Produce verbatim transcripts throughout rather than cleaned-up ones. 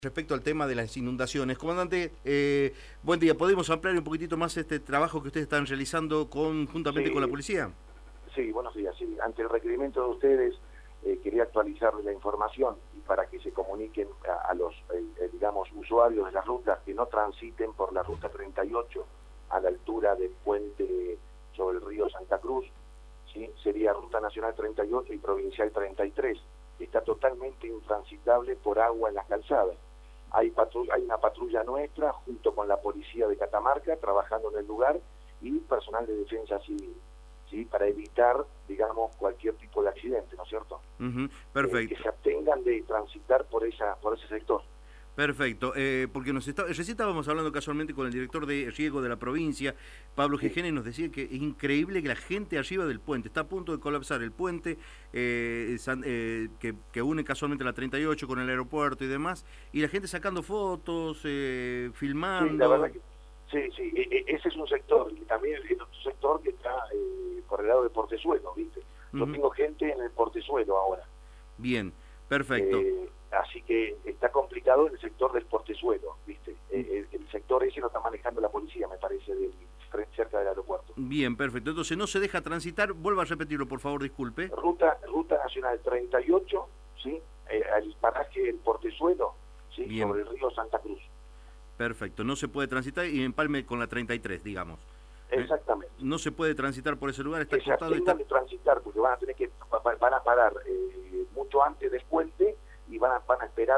Respecto al tema de las inundaciones, comandante, eh, buen día. ¿Podemos ampliar un poquitito más este trabajo que ustedes están realizando conjuntamente Sí, con la policía? sí, buenos días. Sí. Ante el requerimiento de ustedes, eh, quería actualizar la información y para que se comuniquen a, a los, eh, eh, digamos, usuarios de las rutas que no transiten por la ruta treinta y ocho a la altura del puente sobre el río Santa Cruz, ¿sí? Sería ruta nacional treinta y ocho y provincial treinta y tres. Está totalmente intransitable por agua en las calzadas. Hay, patrulla, hay una patrulla nuestra junto con la policía de Catamarca trabajando en el lugar y personal de defensa civil, ¿sí? Para evitar, digamos, cualquier tipo de accidente, ¿no es cierto? Uh-huh. Perfecto. Eh, que se abstengan de transitar por esa por ese sector. Perfecto, eh, porque nos está, recién estábamos hablando casualmente con el director de riego de la provincia, Pablo Sí. Gijena, y nos decía que es increíble que la gente arriba del puente, está a punto de colapsar el puente eh, eh, que, que une casualmente la treinta y ocho con el aeropuerto y demás, y la gente sacando fotos, eh, filmando. Sí, la verdad que sí, sí, e, e, ese es un sector, y también es otro sector que está eh, por el lado del Portezuelo, ¿viste? Yo uh-huh. tengo gente en el Portezuelo ahora. Bien, perfecto. Eh, así que está complicado en el sector del Portezuelo, ¿viste? Eh, el, el sector ese lo está manejando la policía, me parece, del, cerca del aeropuerto. Bien, perfecto. Entonces no se deja transitar, vuelva a repetirlo, por favor, disculpe. Ruta ruta nacional treinta y ocho, ¿sí? Eh, al paraje del Portezuelo, ¿sí? Bien. Sobre el río Santa Cruz. Perfecto, no se puede transitar y empalme con la treinta y tres, digamos. Exactamente. ¿Eh? No se puede transitar por ese lugar, está que cortado. Se está... de transitar porque van a tener que van a parar eh, mucho antes del puente y van a, van a esperar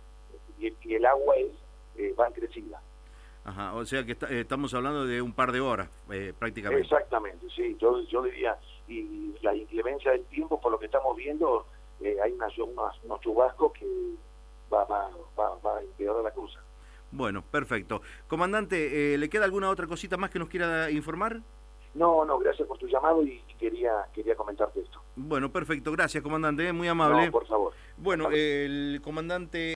y, y el agua es eh, va crecida. Ajá, o sea que está, eh, estamos hablando de un par de horas eh, prácticamente. Exactamente, sí, yo, yo diría, y la inclemencia del tiempo, por lo que estamos viendo, eh, hay unas, unos, unos chubascos que va, va, va, va a empeorar la cosa. Bueno, perfecto. Comandante, eh, ¿le queda alguna otra cosita más que nos quiera informar? No, no, gracias por tu llamado y quería quería comentarte esto. Bueno, perfecto, gracias comandante, muy amable. No, por favor. Bueno, el comandante...